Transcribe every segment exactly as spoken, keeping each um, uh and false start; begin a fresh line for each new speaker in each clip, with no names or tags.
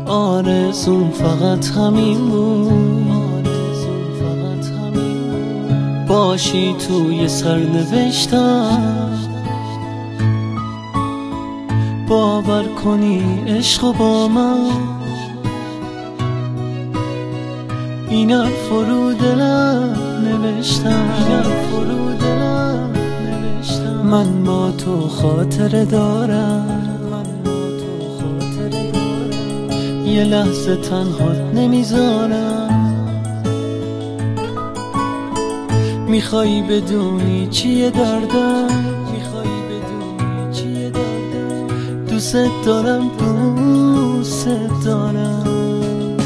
آرزوم فقط همین بود، باشی توی سرنوشتم، باور کنی عشق با من. این حرف رو دلم نوشتم، من با تو خاطره دارم، یه لحظه تنهات نمیذارم. میخوای بدونی چیه دردم، دوست دارم دوست دارم.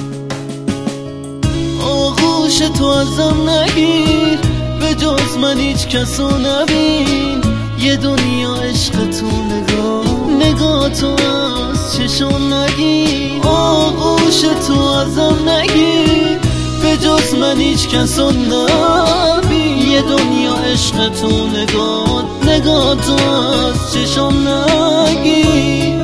آغوش تو ازم نگیر، به جز من هیچ کسو نبین. یه دنیا عشق تو نگاه، نگاه تو از چشم نگیر. آغوش تو ازم نگیر، به جز من هیچ کسو نبین. یه دنیا عشق تو نگاه، نگاه تو از چشم نگیر.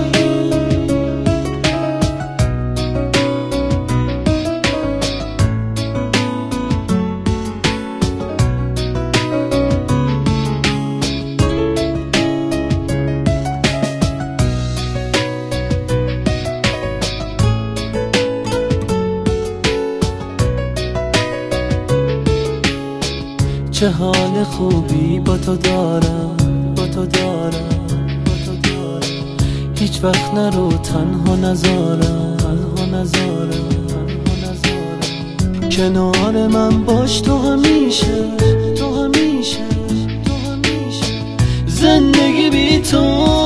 چه حال خوبی با تو دارم، با تو دارم، با تو دارم. هیچ وقت نرو تنها نذارم، تنها نذارم، تنها نذارم. کنار من باش تو همیشه، تو همیشه، تو همیشه. زندگی بی تو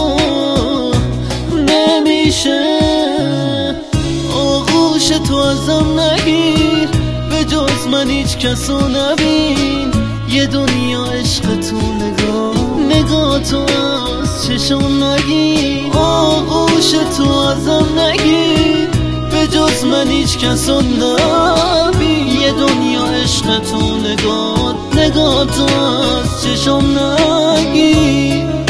نمیشه. آغوش تو ازم نگیر، به جز من هیچ کسو نبین. یه دنیا عشق تو نگاه، نگاه تو از چشم نگیر. آغوش تو ازم نگیر، به جز من هیچ کسو نبین. یه دنیا عشق تو نگاه، نگاه تو از چشم نگیر.